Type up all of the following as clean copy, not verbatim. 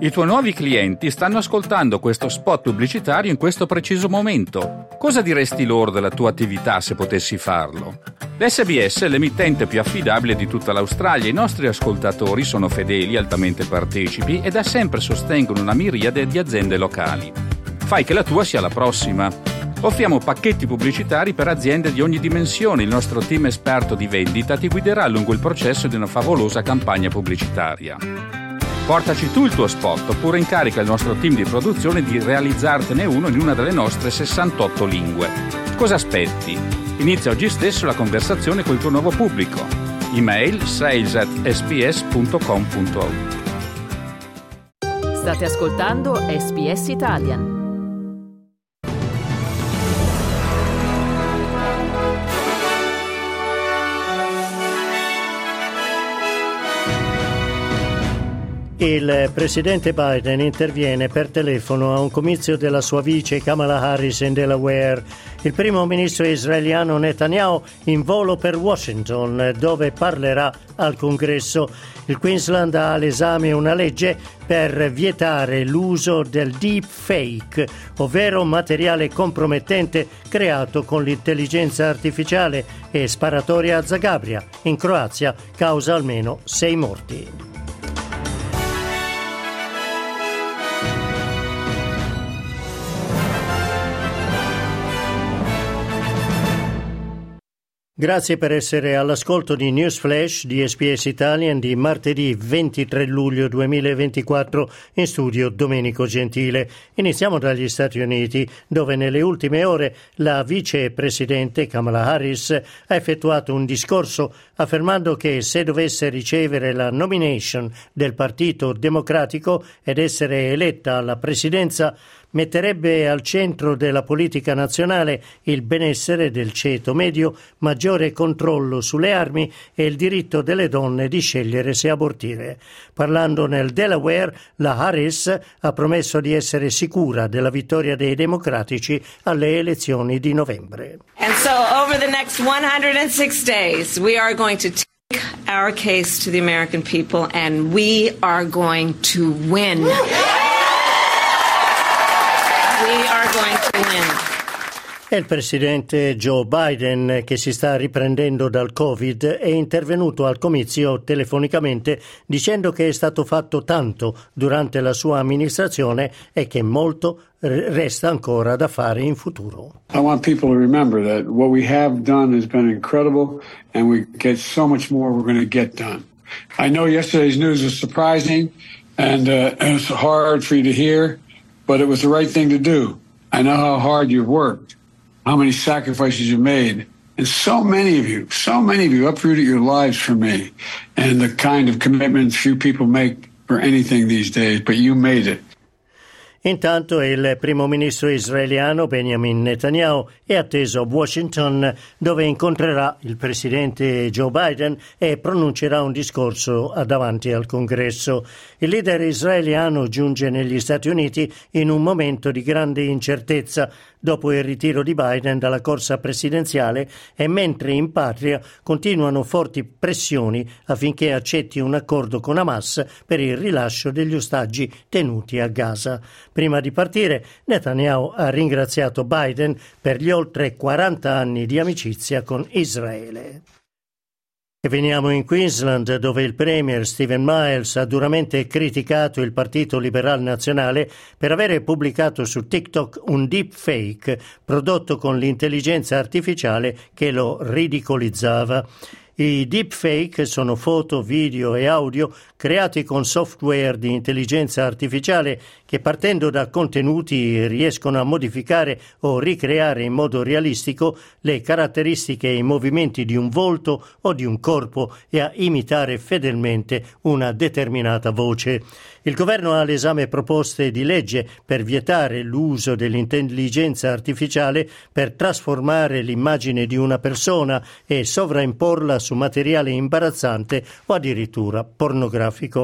I tuoi nuovi clienti stanno ascoltando questo spot pubblicitario in questo preciso momento. Cosa diresti loro della tua attività se potessi farlo? L'SBS è l'emittente più affidabile di tutta l'Australia. I nostri ascoltatori sono fedeli, altamente partecipi e da sempre sostengono una miriade di aziende locali. Fai che la tua sia la prossima. Offriamo pacchetti pubblicitari per aziende di ogni dimensione. Il nostro team esperto di vendita ti guiderà lungo il processo di una favolosa campagna pubblicitaria. Portaci tu il tuo spot oppure incarica il nostro team di produzione di realizzartene uno in una delle nostre 68 lingue. Cosa aspetti? Inizia oggi stesso la conversazione col tuo nuovo pubblico. Email sales@sbs.com.au. State ascoltando SBS Italian. Il presidente Biden interviene per telefono a un comizio della sua vice Kamala Harris in Delaware. Il primo ministro israeliano Netanyahu in volo per Washington, dove parlerà al Congresso. Il Queensland ha all'esame una legge per vietare l'uso del deepfake, ovvero materiale compromettente creato con l'intelligenza artificiale, e sparatoria a Zagabria, in Croazia, causa almeno 6 morti. Grazie per essere all'ascolto di News Flash di SBS Italian di martedì 23 luglio 2024, in studio Domenico Gentile. Iniziamo dagli Stati Uniti, dove nelle ultime ore la vicepresidente Kamala Harris ha effettuato un discorso affermando che se dovesse ricevere la nomination del Partito Democratico ed essere eletta alla presidenza, metterebbe al centro della politica nazionale il benessere del ceto medio, maggiore controllo sulle armi e il diritto delle donne di scegliere se abortire. Parlando nel Delaware, la Harris ha promesso di essere sicura della vittoria dei democratici alle elezioni di novembre. And so over the next 106 days we are going to take our case to the American people and we are going to win. È il presidente Joe Biden, che si sta riprendendo dal Covid, è intervenuto al comizio telefonicamente dicendo che è stato fatto tanto durante la sua amministrazione e che molto resta ancora da fare in futuro. I want people to remember that what we have done has been incredible and we get so much more we're going to get done. I know yesterday's news was surprising and it was hard for you to hear, but it was the right thing to do. I know how hard you've worked, how many sacrifices you made, and so many of you uprooted your lives for me, and the kind of commitments few people make for anything these days, but you made it. Intanto il primo ministro israeliano Benjamin Netanyahu è atteso a Washington, dove incontrerà il presidente Joe Biden e pronuncerà un discorso davanti al Congresso. Il leader israeliano giunge negli Stati Uniti in un momento di grande incertezza dopo il ritiro di Biden dalla corsa presidenziale e mentre in patria continuano forti pressioni affinché accetti un accordo con Hamas per il rilascio degli ostaggi tenuti a Gaza. Prima di partire, Netanyahu ha ringraziato Biden per gli oltre 40 anni di amicizia con Israele. E veniamo in Queensland, dove il premier Stephen Miles ha duramente criticato il Partito Liberal Nazionale per avere pubblicato su TikTok un deepfake prodotto con l'intelligenza artificiale che lo ridicolizzava. I deepfake sono foto, video e audio creati con software di intelligenza artificiale che, partendo da contenuti, riescono a modificare o ricreare in modo realistico le caratteristiche e i movimenti di un volto o di un corpo e a imitare fedelmente una determinata voce. Il governo ha all'esame proposte di legge per vietare l'uso dell'intelligenza artificiale per trasformare l'immagine di una persona e sovraimporla su materiale imbarazzante o addirittura pornografico.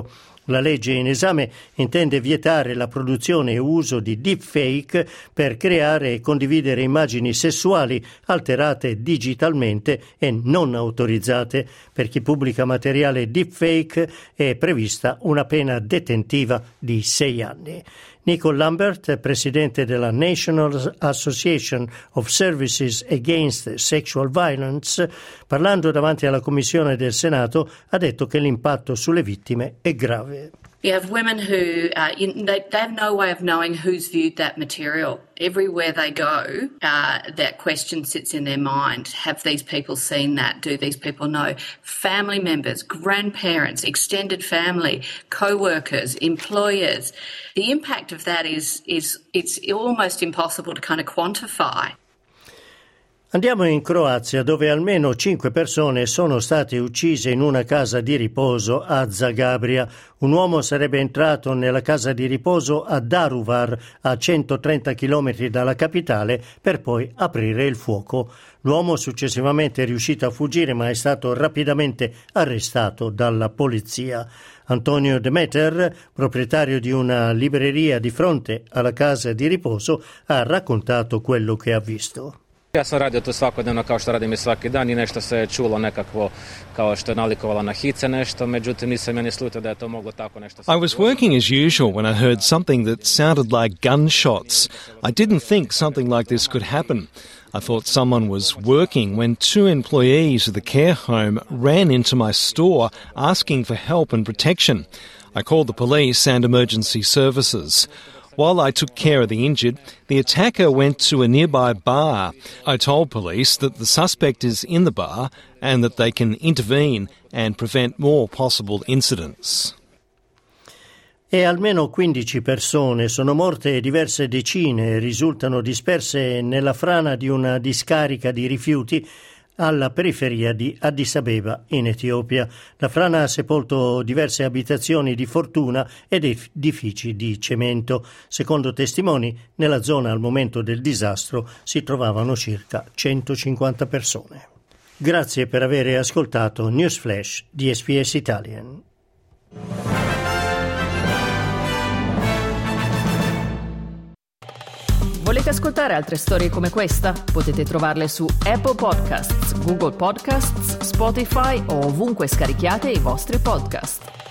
La legge in esame intende vietare la produzione e uso di deepfake per creare e condividere immagini sessuali alterate digitalmente e non autorizzate. Per chi pubblica materiale deepfake è prevista una pena detentiva di 6 anni. Nicole Lambert, presidente della National Association of Services Against Sexual Violence, parlando davanti alla Commissione del Senato, ha detto che l'impatto sulle vittime è grave. You have women who they have no way of knowing who's viewed that material. Everywhere they go, that question sits in their mind. Have these people seen that? Do these people know? Family members, grandparents, extended family, co-workers, employers. The impact of that is it's almost impossible to kind of quantify. Andiamo in Croazia, dove almeno 5 persone sono state uccise in una casa di riposo a Zagabria. Un uomo sarebbe entrato nella casa di riposo a Daruvar, a 130 km dalla capitale, per poi aprire il fuoco. L'uomo successivamente è riuscito a fuggire, ma è stato rapidamente arrestato dalla polizia. Antonio Demeter, proprietario di una libreria di fronte alla casa di riposo, ha raccontato quello che ha visto. Ja sam radio tu svakodnevno kao što radim i svaki dan i nešto se je čulo nekakvo kao što je nalikovalo na hice nešto, međutim nisam ja ni slutio da je to moglo tako nešto. I was working as usual when I heard something that sounded like gunshots. I didn't think something like this could happen. I thought someone was working when 2 employees of the care home ran into my store asking for help and protection. I called the police and emergency services. While I took care of the injured, the attacker went to a nearby bar. I told police that the suspect is in the bar and that they can intervene and prevent more possible incidents. E almeno 15 persone sono morte e diverse decine risultano disperse nella frana di una discarica di rifiuti alla periferia di Addis Abeba, in Etiopia. La frana ha sepolto diverse abitazioni di fortuna ed edifici di cemento. Secondo testimoni, nella zona al momento del disastro si trovavano circa 150 persone. Grazie per aver ascoltato News Flash di SBS Italian. Volete ascoltare altre storie come questa? Potete trovarle su Apple Podcasts, Google Podcasts, Spotify o ovunque scarichiate i vostri podcast.